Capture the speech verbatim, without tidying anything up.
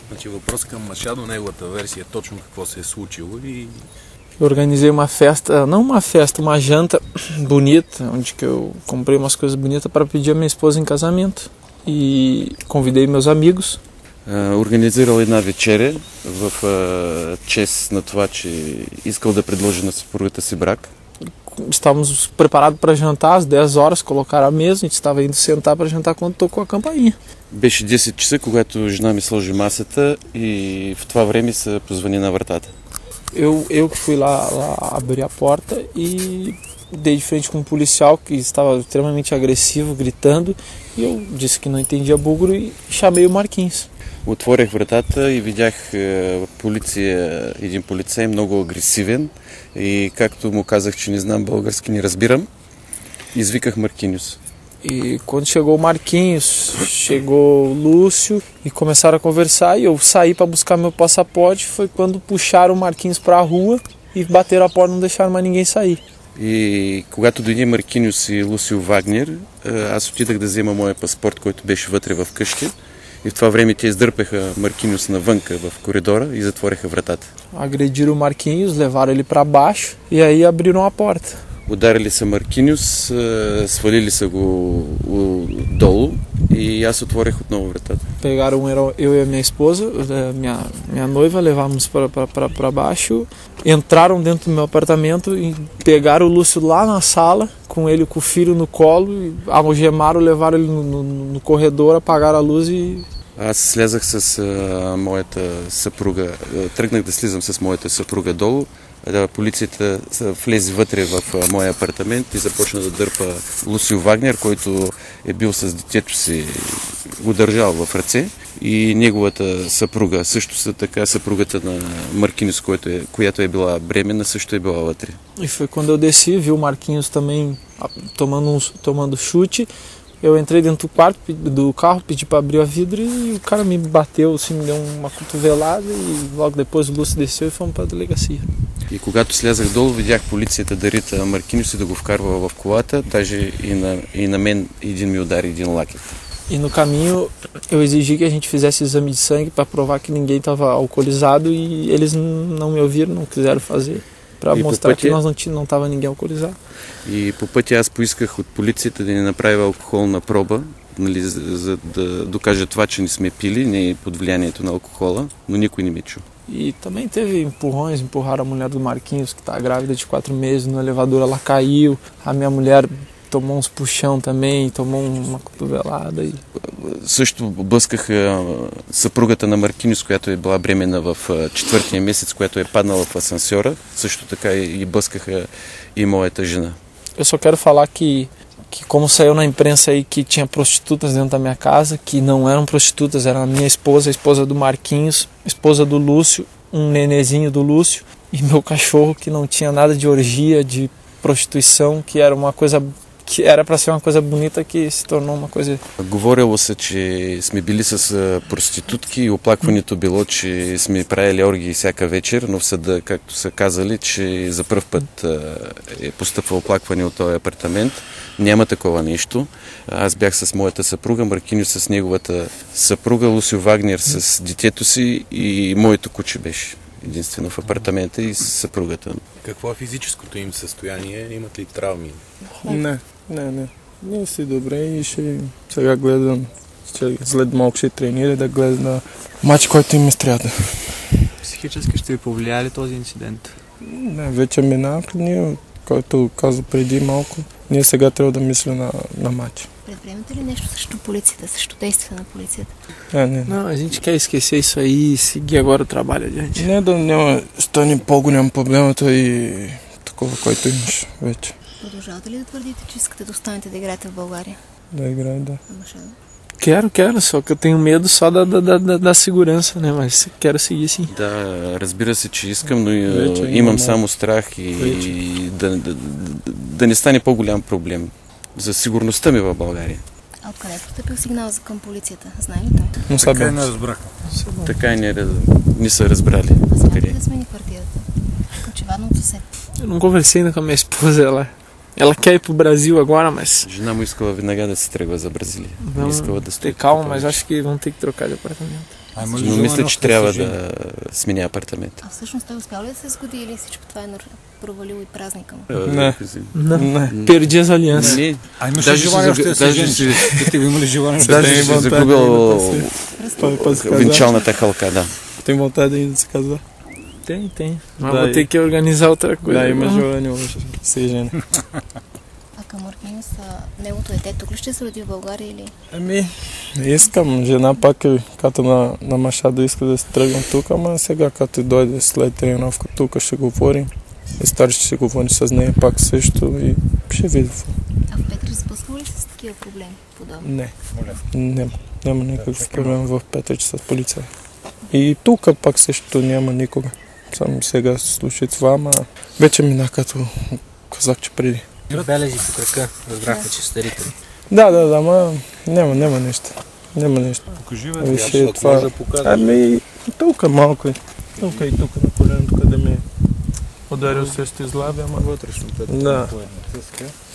Значи въпрос към Мachado, неговата версия, точно какво се е случило e... Eu organizei uma festa, não uma festa, uma janta bonita, onde que eu comprei umas coisas bonitas para pedir a minha esposa em casamento. E convidei meus amigos. Организирал една вечеря в чест на това, че искал да предложи на съпругата си брак. Estávamos preparados para jantar às dez horas, colocaram a mesa, a gente estava indo sentar para jantar quando tocou a campainha. Беше десет часа, когато жена ми сложи масата и в това време се позвани на вратата. Eu, eu que fui lá, lá abrir a porta e dei de frente com um policial que estava extremamente agressivo, gritando, e eu disse que não entendia búlgaro e chamei o Marquinhos. Отворих вратата и видях полиция, един полицай много агресивен и както му казах, че не знам български, не разбирам, извиках Маркинhos. E quando chegou o Marquinhos, chegou o Lúcio e começaram a conversar e eu saí para buscar meu passaporte. Foi quando puxaram o Marquinhos para a rua e bateram a porta e não deixaram mais ninguém sair. И когато дойде Маркиньос и Лусио Вагнер, аз отидах да взема моя паспорт, който беше вътре в къщи. И в това време те издърпаха Маркиньос навънка в коридора и затвориха вратата. Agrediram o Marquinhos, levaram ele para baixo e aí abriram a porta. Ударили са Маркиньос, свалили са го долу и аз отворих отново вратата. Pegaram eu e a minha esposa, minha, minha noiva, levamos para baixo, entraram dentro do meu apartamento e pegaram o Lúcio lá na sala, com ele com o filho no colo, e algemaram, levaram ele no, no, no corredor, apagaram a luz e... Аз слязах с а, моята съпруга, тръгнах да слизам с моята съпруга долу. Полицията влезе вътре в моя апартамент и започна да дърпа Лусио Вагнер, който е бил с детето си, го държал в ръце, и неговата съпруга, също така съпругата на Маркинhos, е, която е била бременна, също е била вътре. E foi quando eu desci, vi o Marquinhos também tomando, um, tomando chute. Eu entrei dentro do quarto do carro, pedi para abrir a vidro e o cara me bateu, assim, me deu uma cotovelada e logo depois o Lúcio desceu e fomos para a delegacia. И когато слязах долу, видях полицията да рита Маркинhos и да го вкарва в колата, даже и на, и на мен един ми удари един лакет. E no caminho eu exigi que a gente fizesse exame de sangue para provar que ninguém estava alcoolizado e eles não me ouviram, não quiseram fazer. Para mostrar пътя, que nós não não estava ninguém alcoolizado. И по пътя аз поисках от полицията да ни направи алкохолна проба, нали, за, за да докажа това, че не сме пили, не под влиянието на алкохола, но никой не ме чу. E também teve empurrões, empurraram a mulher do Marquinhos, que está grávida de quatro meses, no elevador ela caiu, a minha mulher tomou uns puxão também, tomou uma cotovelada. И... Също блъскаха съпругата на Маркинhos, която е била бременна в четвъртия месец, която е паднала в асансьора. Също така и блъскаха и моята жена. Eu só quero falar que, que como saiu na imprensa aí que tinha prostitutas dentro da minha casa, que não eram prostitutas, era a minha esposa, a esposa do Marquinhos, esposa do Lúcio, um nenezinho do Lúcio, e meu cachorro, que não tinha nada de orgia, de prostituição, que era uma coisa... que era para ser uma coisa bonita, que se tornou uma coisa... Говорило се, че сме били с проститутки и оплакването било, че сме правили оргии всяка вечер, но в съда, както са казали, че за пръв път е постъпва оплакване от този апартамент. Няма такова нещо. Аз бях с моята съпруга, Маркинhos с неговата съпруга, Лусио Вагнер с детето си и моето куче беше единствено в апартамента и с съпругата. Какво е физическото им състояние? Имат ли травми? Не, не, не. Ние си добре и ще сега гледам, ще след малко ще тренира да гледа на матч, който им изтряда. Психически ще ви повлияе ли този инцидент? Не, вече минава, ние, който каза преди малко, ние сега трябва да мисля на, на матч. Предприемате ли нещо срещу полицията, срещу действия на полицията? É, né? Não, a gente quer esquecer isso aí e seguir agora o trabalho adiante. Не да няма стане по-голям проблемът и такова, който имаш вече. Продължавате ли да твърдите, че искате да останете да играете в България? Да играю, да. Quero, quero, só que eu tenho medo só da, da, da, da segurança, né? Mas quero seguir sim. Да, разбира се, че искам, но имам само страх и, и да, да, да не стане по-голям проблем за сигурността ми в България. А откъде е постъпил сигнал за към полицията? Знае ли той? Но така и не разбраха. Така и не, не са разбрали. А знаете ли да смени квартирата? Очевидно от съсед. Eu não conversei ainda com a minha esposa, ela, ela quer ir pro Brasil agora, mas... Жена му искала веднага да се тръгва за Бразилия. Vamos ter calma, mas acho que vão ter que trocar de apartamento. Но мисля, че трябва да смени апартамент. А всъщност той успял ли да се сгоди или всичко това е провалило и празника му? Не, не, не. Перди за алианс. А имаш ли желание още да се жениш? Ти има ли желание още да Даже си загубил венчалната халка, да. Tem vontade ainda de se casar? Tem, tem. Mas vou ter que organizar outra coisa. Да, има желание още се жени. А към Маркинюс, неговото дете тук ли ще се роди в България или? Ами, искам. Жена пак е, като на, на Машадо иска да се тръгвам тук, ама сега като дойде след тренировка тук ще говорим. И стари ще се говори с нея пак също и ще видим. А в Петрич сблъсква ли се с такива проблеми подобни? Не, няма. Няма никакъв проблем в Петрич с полиция. И тук пак също няма никога. Само сега се случи това, ама вече мина като казах, че преди. Белези по крака, разбраха, че старите. Да, да, да, ама няма, няма нещо. Няма нещо. Покажи, бе. Виж, това... Ами, тук малко е. Тук и тук на коленото, къде ми е ударил също излаби, ама вътрешно. Да.